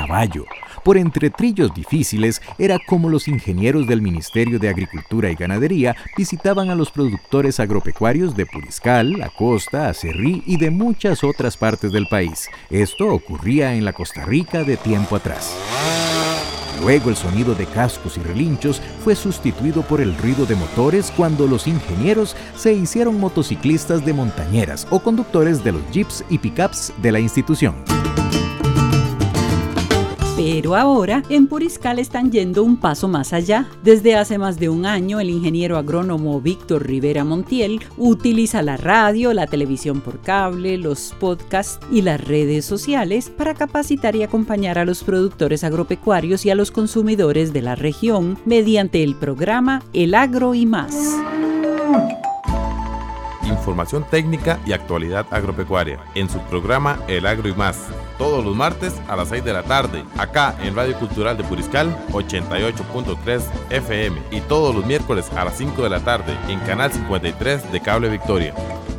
caballo. Por entre trillos difíciles, era como los ingenieros del Ministerio de Agricultura y Ganadería visitaban a los productores agropecuarios de Puriscal, Acosta, Acerrí y de muchas otras partes del país. Esto ocurría en la Costa Rica de tiempo atrás. Luego el sonido de cascos y relinchos fue sustituido por el ruido de motores cuando los ingenieros se hicieron motociclistas de montañeras o conductores de los jeeps y pickups de la institución. Pero ahora, en Puriscal están yendo un paso más allá. Desde hace más de un año, el ingeniero agrónomo Víctor Rivera Montiel utiliza la radio, la televisión por cable, los podcasts y las redes sociales para capacitar y acompañar a los productores agropecuarios y a los consumidores de la región mediante el programa El Agro y Más. Información técnica y actualidad agropecuaria en su programa El Agro y Más, todos los martes a las 6 de la tarde, acá en Radio Cultural de Puriscal 88.3 FM y todos los miércoles a las 5 de la tarde en Canal 53 de Cable Victoria.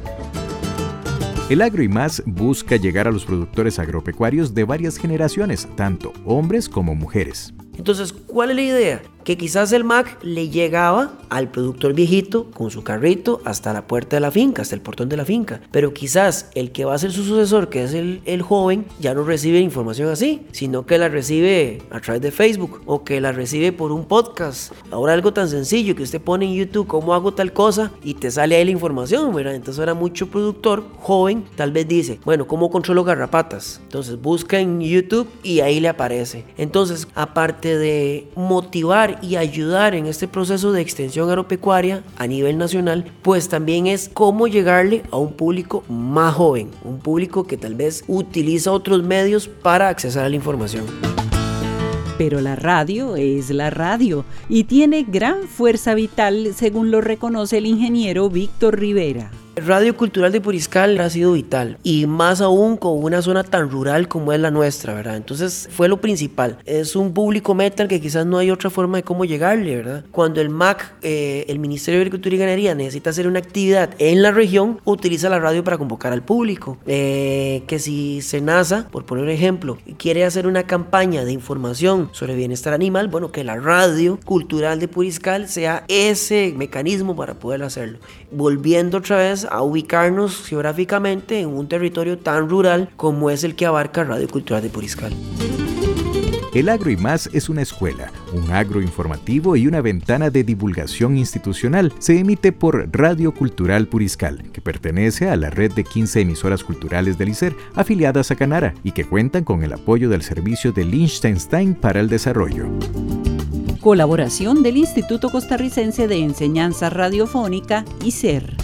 El Agro y Más busca llegar a los productores agropecuarios de varias generaciones, tanto hombres como mujeres. Entonces, ¿cuál es la idea? Que quizás el MAC le llegaba al productor viejito con su carrito hasta la puerta de la finca, hasta el portón de la finca. Pero quizás el que va a ser su sucesor, que es el joven, ya no recibe información así, sino que la recibe a través de Facebook o que la recibe por un podcast. Ahora algo tan sencillo que usted pone en YouTube cómo hago tal cosa y te sale ahí la información, ¿verdad? Entonces ahora mucho productor joven tal vez dice, bueno, ¿cómo controlo garrapatas? Entonces busca en YouTube y ahí le aparece. Entonces, aparte de motivar y ayudar en este proceso de extensión agropecuaria a nivel nacional, pues también es cómo llegarle a un público más joven, un público que tal vez utiliza otros medios para accesar a la información. Pero la radio es la radio y tiene gran fuerza vital, según lo reconoce el ingeniero Víctor Rivera. Radio Cultural de Puriscal ha sido vital y más aún con una zona tan rural como es la nuestra, ¿verdad? Entonces fue lo principal. Es un público meta al que quizás no hay otra forma de cómo llegarle, ¿verdad? Cuando el MAC, el Ministerio de Agricultura y Ganadería, necesita hacer una actividad en la región, utiliza la radio para convocar al público. Que si SENASA, por poner un ejemplo, quiere hacer una campaña de información sobre bienestar animal, bueno, que la Radio Cultural de Puriscal sea ese mecanismo para poder hacerlo. Volviendo otra vez a ubicarnos geográficamente en un territorio tan rural como es el que abarca Radio Cultural de Puriscal. El Agro y Más es una escuela, un agro informativo y una ventana de divulgación institucional. Se emite por Radio Cultural Puriscal, que pertenece a la red de 15 emisoras culturales del ICER, afiliadas a Canara, y que cuentan con el apoyo del Servicio de Liechtenstein para el Desarrollo. Colaboración del Instituto Costarricense de Enseñanza Radiofónica, ICER.